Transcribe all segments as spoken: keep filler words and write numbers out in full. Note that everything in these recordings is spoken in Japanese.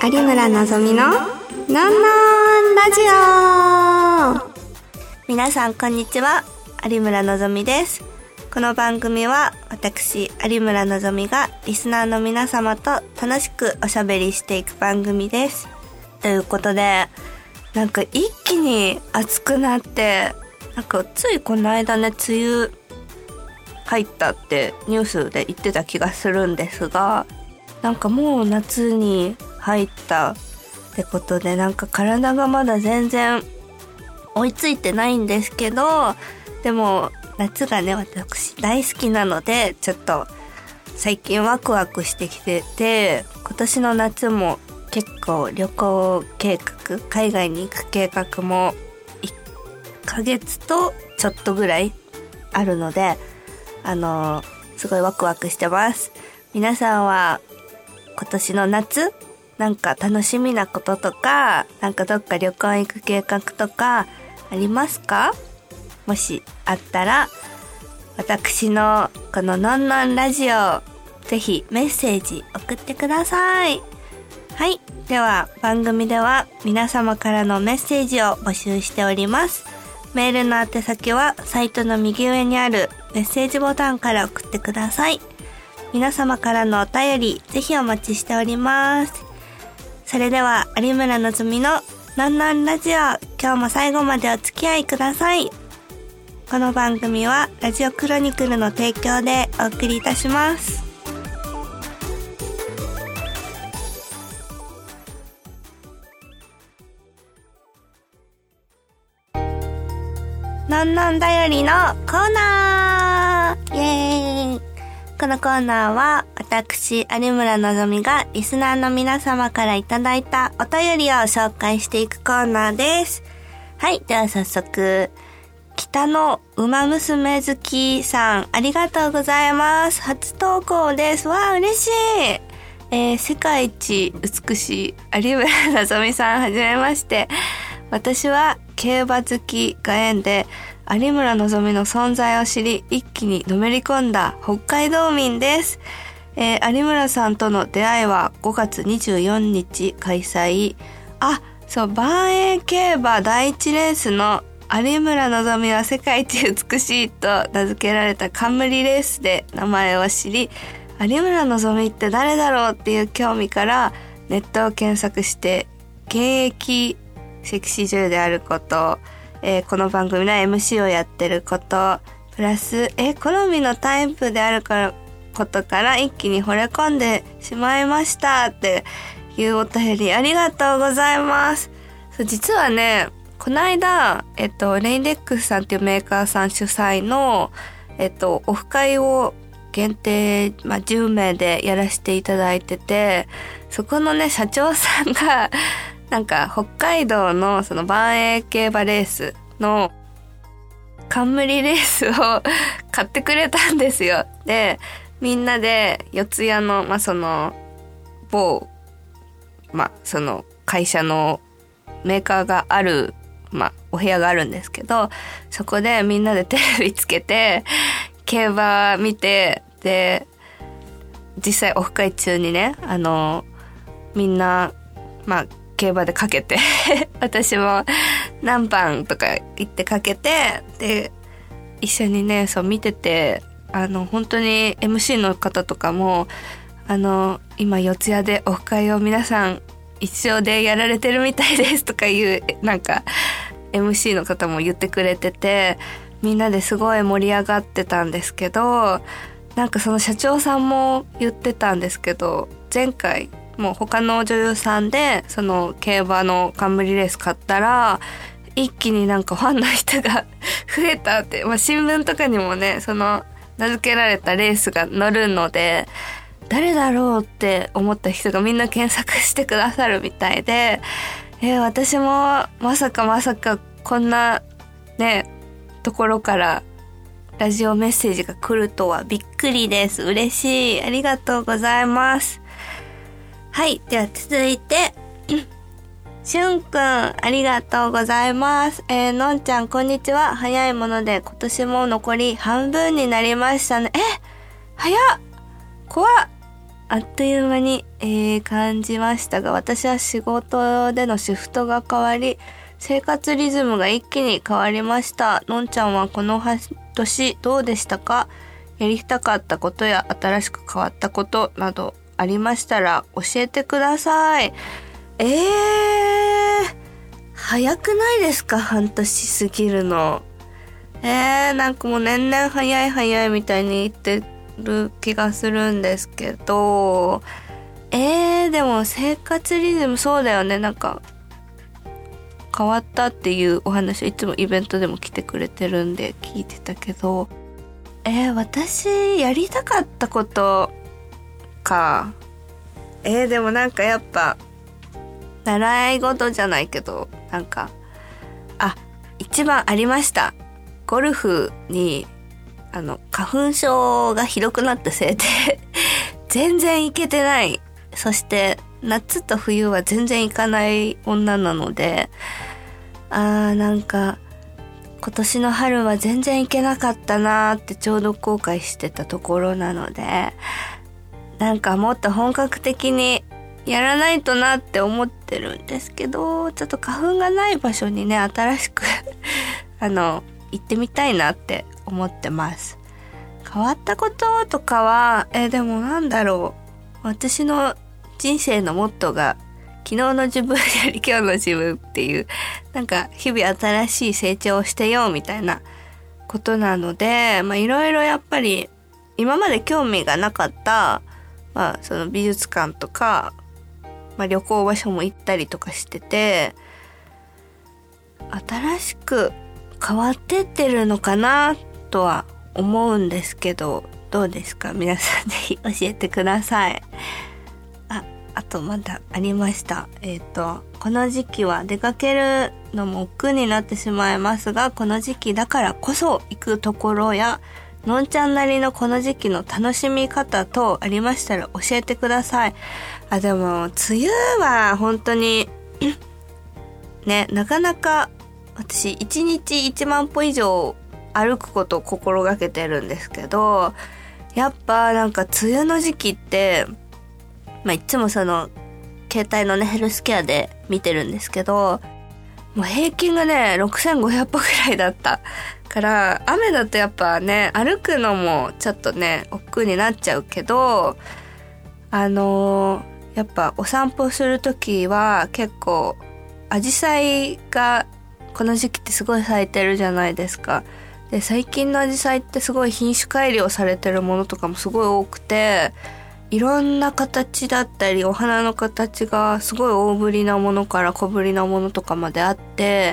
有村のぞみののんのんラジオ。皆さんこんにちは、有村のぞみです。この番組は私有村のぞみがリスナーの皆様と楽しくおしゃべりしていく番組です。ということで、なんか一気に暑くなって、なんかついこの間ね、梅雨入ったってニュースで言ってた気がするんですが、なんかもう夏に入ったってことで、なんか体がまだ全然追いついてないんですけど、でも夏がね、私大好きなので、ちょっと最近ワクワクしてきてて、今年の夏も結構旅行計画、海外に行く計画もいっかげつとちょっとぐらいあるので、あのー、すごいワクワクしてます。皆さんは今年の夏、なんか楽しみなこととか、なんかどっか旅行行く計画とかありますか？もしあったら、私のこののんのんラジオ、ぜひメッセージ送ってください。はい。では、番組では皆様からのメッセージを募集しております。メールの宛先はサイトの右上にあるメッセージボタンから送ってください。皆様からのお便り、ぜひお待ちしております。それでは、有村のぞみののんのんラジオ、今日も最後までお付き合いください。この番組はラジオクロニクルの提供でお送りいたします。のんのんだよりのコーナー、イエーイ。このコーナーは私有村のぞみがリスナーの皆様からいただいたお便りを紹介していくコーナーです。はい、では早速、北の馬娘好きさん、ありがとうございます。初投稿です。わー、嬉しい。えー、世界一美しい有村のぞみさん、はじめまして。私は競馬好きが縁で有村のぞみの存在を知り、一気にのめり込んだ北海道民です。えー、有村さんとの出会いはごがつにじゅうよっか開催。あ、そう、万栄競馬だいいちレースの有村のぞみは世界一美しいと名付けられた冠レースで名前を知り、有村のぞみって誰だろうっていう興味からネットを検索して、現役セクシー女優であること、えー、この番組の エムシー をやってること、プラス、えー、好みのタイプであるからことから一気に惚れ込んでしまいましたっていうお便り、ありがとうございます。そう、実はね、この間、えっと、レインデックスさんっていうメーカーさん主催の、えっと、オフ会を限定、まあ、じゅうめいでやらせていただいてて、そこのね、社長さんが、なんか、北海道のその万栄競馬レースの冠レースを買ってくれたんですよ。で、みんなで四谷の、まあ、その、某、まあ、その会社のメーカーがある、まあ、お部屋があるんですけど、そこでみんなでテレビつけて、競馬見て、で、実際オフ会中にね、あの、みんな、まあ、競馬でかけて私も何番とか言ってかけて、で一緒にね、そう見てて、あの本当に エムシー の方とかも、あの今四谷でオフ会を皆さん一緒でやられてるみたいですとかいう、なんか エムシー の方も言ってくれてて、みんなですごい盛り上がってたんですけど、なんかその社長さんも言ってたんですけど、前回もう他の女優さんでその競馬の冠レース買ったら一気になんかファンの人が増えたって、まあ、新聞とかにもね、その名付けられたレースが載るので、誰だろうって思った人がみんな検索してくださるみたいで、えー、私もまさかまさかこんなねところからラジオメッセージが来るとはびっくりです。嬉しい。ありがとうございます。はい。では続いて、しゅんくん、ありがとうございます。えー、のんちゃん、こんにちは。早いもので今年も残り半分になりましたね。え、早っ。怖っ。 あっという間に、えー、感じましたが、私は仕事でのシフトが変わり、生活リズムが一気に変わりました。のんちゃんはこの半年どうでしたか？やりたかったことや新しく変わったことなどありましたら教えてください。えー、早くないですか？半年過ぎるの。えー、なんかもう年々早い早いみたいに言ってる気がするんですけど、えー、でも生活リズムそうだよね。なんか変わったっていうお話をいつもイベントでも来てくれてるんで聞いてたけど、えー、私やりたかったことか。えー、でもなんかやっぱ習い事じゃないけど、なんかあ、一番ありました。ゴルフにあの花粉症がひどくなったせいで全然行けてない。そして夏と冬は全然行かない女なので、あーなんか今年の春は全然行けなかったなーってちょうど後悔してたところなので、なんかもっと本格的にやらないとなって思ってるんですけど、ちょっと花粉がない場所にね、新しくあの行ってみたいなって思ってます。変わったこととかは、えでもなんだろう、私の人生のモットーが昨日の自分より今日の自分っていう、なんか日々新しい成長をしてよみたいなことなので、まあいろいろやっぱり今まで興味がなかった、まあその美術館とか、まあ旅行場所も行ったりとかしてて、新しく変わってってるのかなとは思うんですけど、どうですか？皆さんぜひ教えてください。あ、あとまだありました。えっと、この時期は出かけるのも億劫になってしまいますが、この時期だからこそ行くところや、のんちゃんなりのこの時期の楽しみ方等ありましたら教えてください。あ、でも、梅雨は本当に、ね、なかなか私いちにちいちまん歩以上歩くことを心がけてるんですけど、やっぱなんか梅雨の時期って、まあいつもその携帯のねヘルスケアで見てるんですけど、もう平均がねろくせんごひゃく歩くらいだったから、雨だとやっぱね歩くのもちょっとね億劫になっちゃうけど、あのー、やっぱお散歩するときは結構アジサイがこの時期ってすごい咲いてるじゃないですか。で、最近のアジサイってすごい品種改良されてるものとかもすごい多くて、いろんな形だったりお花の形がすごい大ぶりなものから小ぶりなものとかまであって、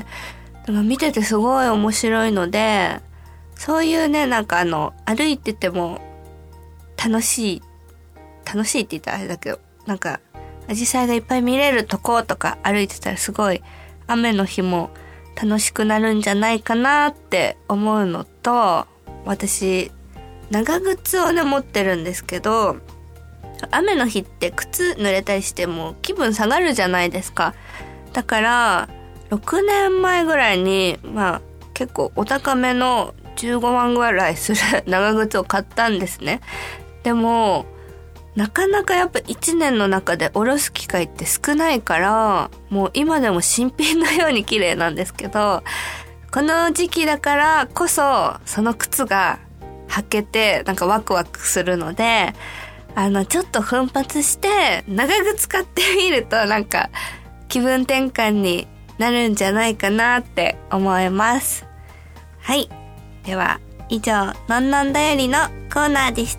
見ててすごい面白いので、そういうね、なんかあの歩いてても楽しい楽しいって言ったらあれだけど、なんかアジサイがいっぱい見れるとことか歩いてたらすごい雨の日も楽しくなるんじゃないかなって思うのと、私長靴をね持ってるんですけど、雨の日って靴濡れたりしても気分下がるじゃないですか。だからろくねんまえぐらいにまあ結構お高めのじゅうごまんぐらいする長靴を買ったんですね。でもなかなかやっぱいちねんの中で下ろす機会って少ないから、もう今でも新品のように綺麗なんですけど、この時期だからこそその靴が履けてなんかワクワクするので、あのちょっと奮発して長靴買ってみるとなんか気分転換になるんじゃないかなって思います。はい、では以上のんのんだよりのコーナーでした。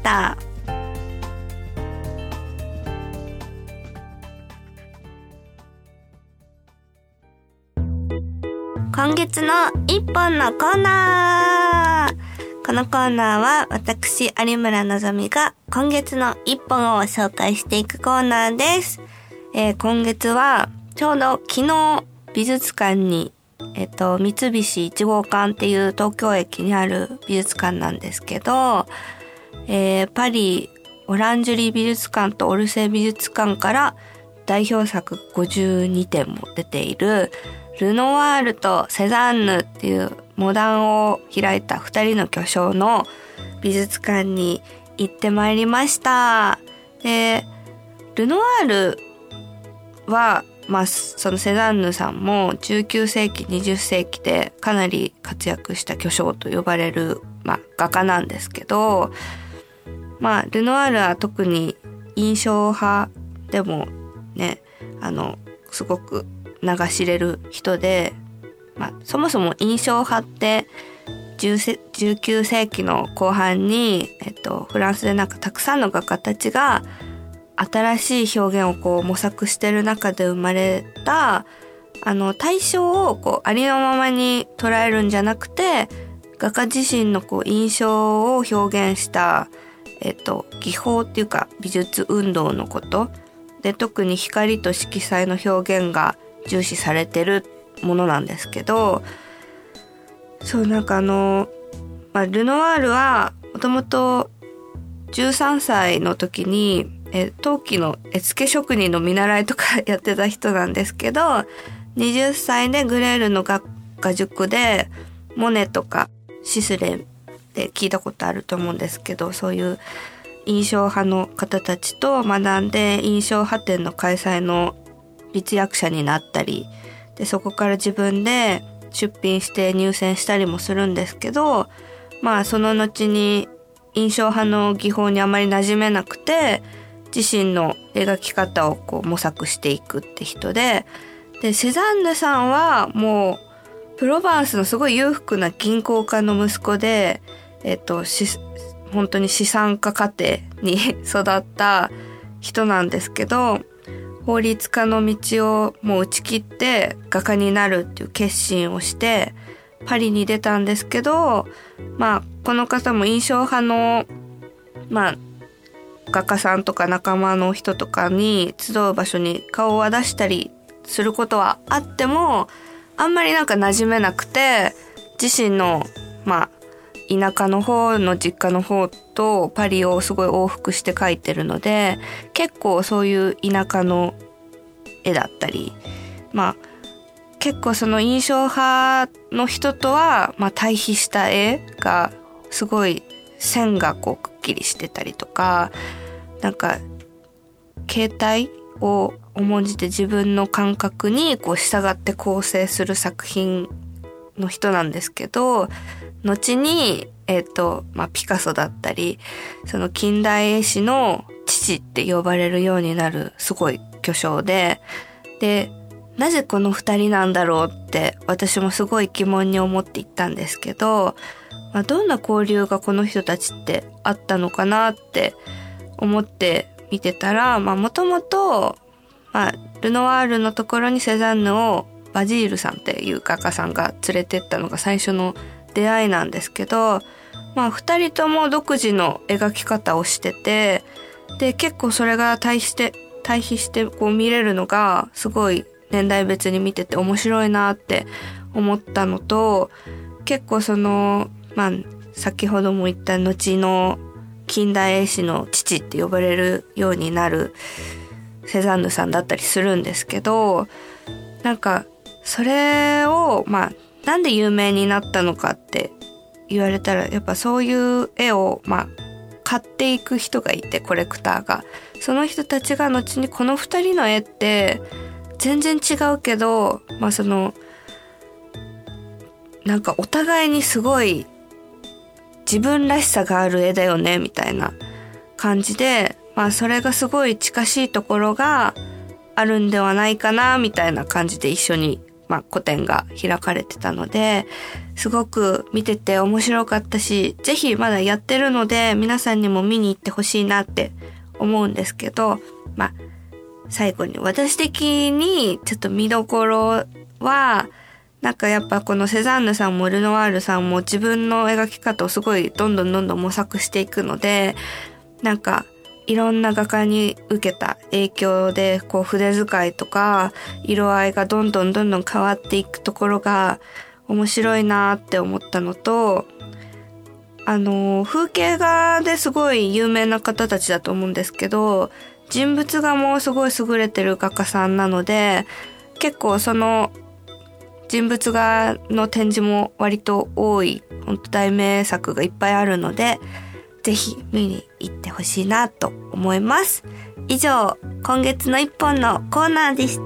今月の一本のコーナー。このコーナーは私有村のぞみが今月の一本を紹介していくコーナーです。えー、今月はちょうど昨日美術館にえっと三菱一号館っていう東京駅にある美術館なんですけど、えー、パリオランジュリー美術館とオルセー美術館から代表作ごじゅうにてんも出ているルノワールとセザンヌっていうモダンを開いた二人の巨匠の美術館に行ってまいりました。 で、ルノワールは、まあ、そのセザンヌさんもじゅうきゅうせいき、にじゅっせいきでかなり活躍した巨匠と呼ばれる、まあ、画家なんですけど、まあ、ルノワールは特に印象派でもね、あの、すごく名が知れる人で、まあ、そもそも印象派ってじゅうきゅうせいきの後半に、えっと、フランスでなんかたくさんの画家たちが新しい表現をこう模索してる中で生まれた、あの、対象をこうありのままに捉えるんじゃなくて、画家自身のこう印象を表現した、えっと、技法っていうか美術運動のことで、特に光と色彩の表現が重視されてるものなんですけど、そうなんかあの、まあ、ルノワールはもともとじゅうさんさいの時にえ陶器の絵付け職人の見習いとかやってた人なんですけど、はたちでグレールの画家塾でモネとかシスレンで聞いたことあると思うんですけど、そういう印象派の方たちと学んで印象派展の開催の立役者になったりで、そこから自分で出品して入選したりもするんですけど、まあその後に印象派の技法にあまり馴染めなくて、自身の描き方をこう模索していくって人で、でセザンヌさんはもうプロヴァンスのすごい裕福な銀行家の息子で、えっとし本当に資産家家庭に育った人なんですけど、法律家の道をもう打ち切って画家になるっていう決心をしてパリに出たんですけど、まあこの方も印象派のまあ画家さんとか仲間の人とかに集う場所に顔を出したりすることはあっても、あんまりなんか馴染めなくて、自身のまあ田舎の方の実家の方とパリをすごい往復して描いてるので、結構そういう田舎の絵だったり、まあ結構その印象派の人とはまあ対比した絵がすごい線がこうくっきりしてたりとか、なんか形態を重んじて自分の感覚にこう従って構成する作品の人なんですけど、後にえっとまあピカソだったり、その近代絵師の父って呼ばれるようになるすごい巨匠で、でなぜこの二人なんだろうって私もすごい疑問に思っていったんですけど、まあ、どんな交流がこの人たちってあったのかなって思って見てたら、まあもともと、まあルノワールのところにセザンヌをバジールさんっていう画家さんが連れてったのが最初の出会いなんですけど、まあ二人とも独自の描き方をしてて、で結構それが対比して対比してこう見れるのがすごい年代別に見てて面白いなって思ったのと、結構そのまあ先ほども言った後の近代絵師の父って呼ばれるようになるセザンヌさんだったりするんですけど、なんかそれをまあなんで有名になったのかって言われたら、やっぱそういう絵をまあ買っていく人がいて、コレクターが、その人たちが後にこの二人の絵って全然違うけど、まあそのなんかお互いにすごい自分らしさがある絵だよねみたいな感じで、まあそれがすごい近しいところがあるんではないかなみたいな感じで一緒にまあ個展が開かれてたので、すごく見てて面白かったし、ぜひまだやってるので皆さんにも見に行ってほしいなって思うんですけど、まあ最後に私的にちょっと見どころは、なんかやっぱこのセザンヌさんもルノワールさんも自分の描き方をすごいどんどんどんどん模索していくので、なんかいろんな画家に受けた影響でこう筆使いとか色合いがどんどんどんどん変わっていくところが面白いなって思ったのと、あの風景画ですごい有名な方たちだと思うんですけど、人物画もすごい優れてる画家さんなので、結構その人物画の展示も割と多い、本当大名作がいっぱいあるので、ぜひ見に行ってほしいなと思います。 以上、今月の一本のコーナーでした。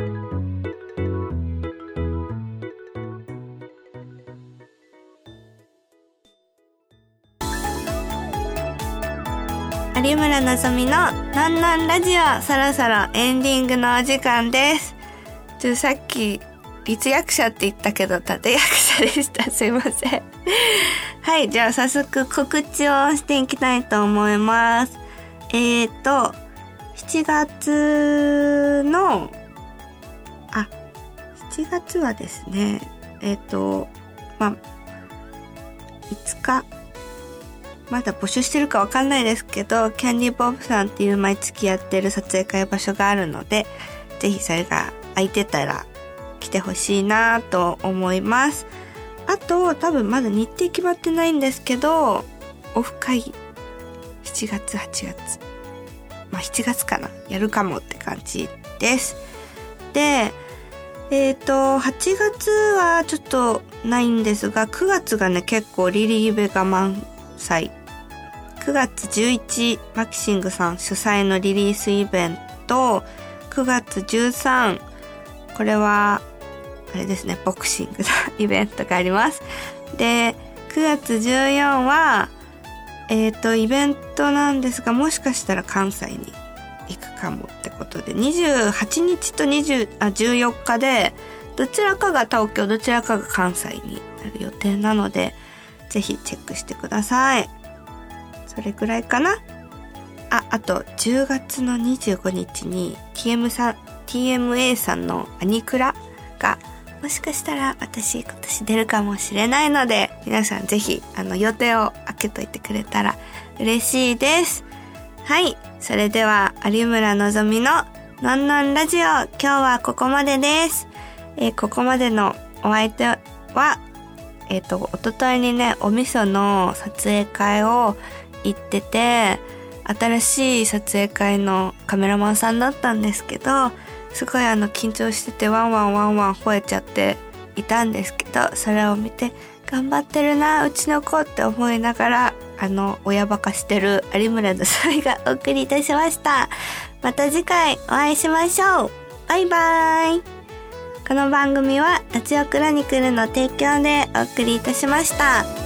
有村のぞみのなんなんラジオ、そろそろエンディングのお時間です。ちょさっき立役者って言ったけど立役者でした。すいません。はい、じゃあ早速告知をしていきたいと思います。えーとしちがつのあしちがつはですね、えーとまあいつかまだ募集してるかわかんないですけど、キャンディボブさんっていう毎月やってる撮影会場所があるので、ぜひそれが空いてたら来てほしいなと思います。あと多分まだ日程決まってないんですけど、オフ会しちがつはちがつまあしちがつかなやるかもって感じです。でえっとはちがつはちょっとないんですが、くがつがね結構リリーベが満載。くがつじゅういちマキシングさん主催のリリースイベント、くがつじゅうさんこれはあれですね、ボクシングのイベントがあります。でくがつじゅうよっかはえっとイベントなんですが、もしかしたら関西に行くかもってことで、にじゅうはちにちとにじゅうあじゅうよっかでどちらかが東京、どちらかが関西になる予定なので、ぜひチェックしてください。それぐらいかな。あ、あとじゅうがつのにじゅうごにちに ティーエム さん ティーエムエー さんのアニクラがもしかしたら私今年出るかもしれないので、皆さんぜひあの予定を開けといてくれたら嬉しいです。はい、それでは有村のぞみののんのんラジオ、今日はここまでです。えー、ここまでのお相手はえっと、おとといにね、お味噌の撮影会を行ってて、新しい撮影会のカメラマンさんだったんですけど、すごいあの緊張しててワンワンワンワン吠えちゃっていたんですけど、それを見て頑張ってるなうちの子って思いながら、あの親バカしてる有村のぞみがお送りいたしました。また次回お会いしましょう。バイバイ。この番組はラジオクロニクルの提供でお送りいたしました。